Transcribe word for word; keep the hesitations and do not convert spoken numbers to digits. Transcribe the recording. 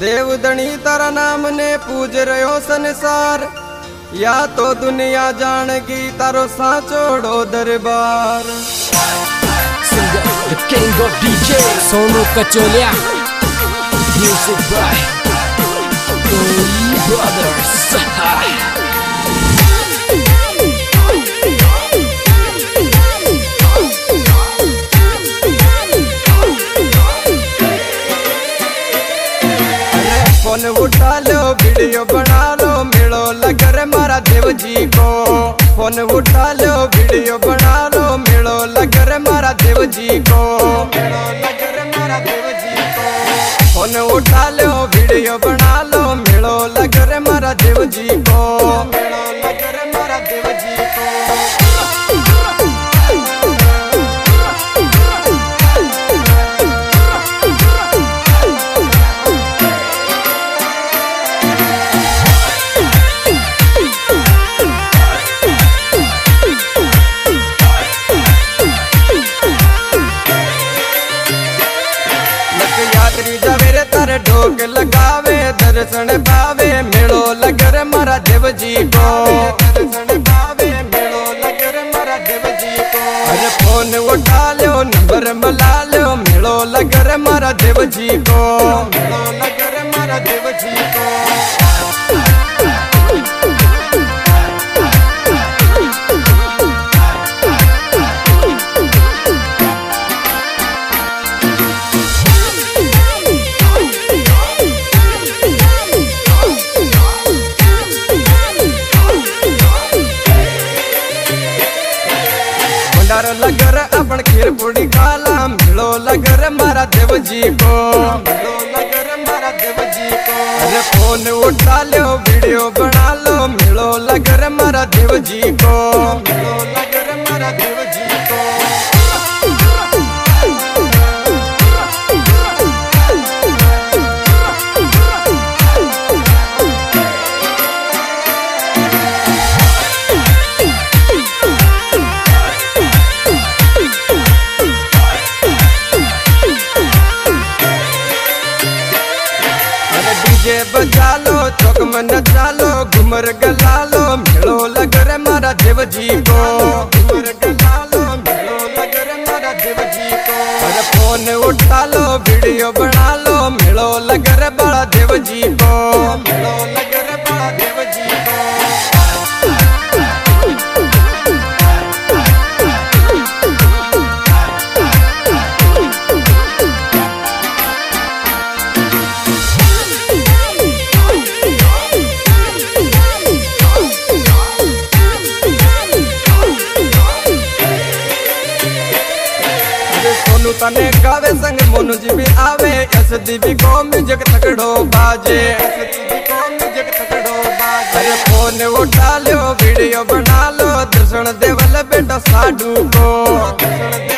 देवधनी तारा नाम ने पूज रहो संसार, या तो दुनिया जानेगी तारो साचोड़ो दरबार। Singer, the king of D J, Sonu Kacholia. Music by Tony Brothers. Phone उठा लो, वीडियो बना लो, मिलो लगर मारा देव जी को। फोन उठा लो, वीडियो बना लो, मिलो लगर मारा देव जी को। मिलो लगर मारा देव जी को। फोन उठा लो, वीडियो बना लो, मिलो लगर मारा देव जी को। मिलो लगर मारा देव जी को। यात्री जवेरे तारे ढोक लगावे, दर्शन पावे, मिलो लगर मारा देव जी को। दर्शन पावे, मिलो लगर मारा देव जी को। अरे फोन उठा लो, नंबर मिला लो, मिलो लगर मारा देव जी को। मिलो लगर मारा देव जी को। लगर अपन खीर पूड़ी खाला, मिलो लगर मारा देव जी को। मिलो लगर मारा देव जी को। अरे फोन उठा लो, वीडियो बना लो, मिलो लगर मारा देव जी को। मिलो लगर मारा देव जी को। डीजे बजा लो, चौक में नचा लो, घुमर गला लो, मिलो लगर मारा देव जी को। घुमर गला लो, मिलो लगर मारा देव जी को। अरे फोन उठा लो, वीडियो बना लो, मिलो लगर बड़ा देव जी को। मिलो लगर बड़ा देव जी को। सोनू तने गावे संग मोनू जी भी आवे, एस डी बी को म्यूजिक तकड़ो बाजे। एस डी बी को म्यूजिक तकड़ो बाजे। अरे फोन उठा लो, वीडियो बना लो, दर्शन देवल बेटा साधु को।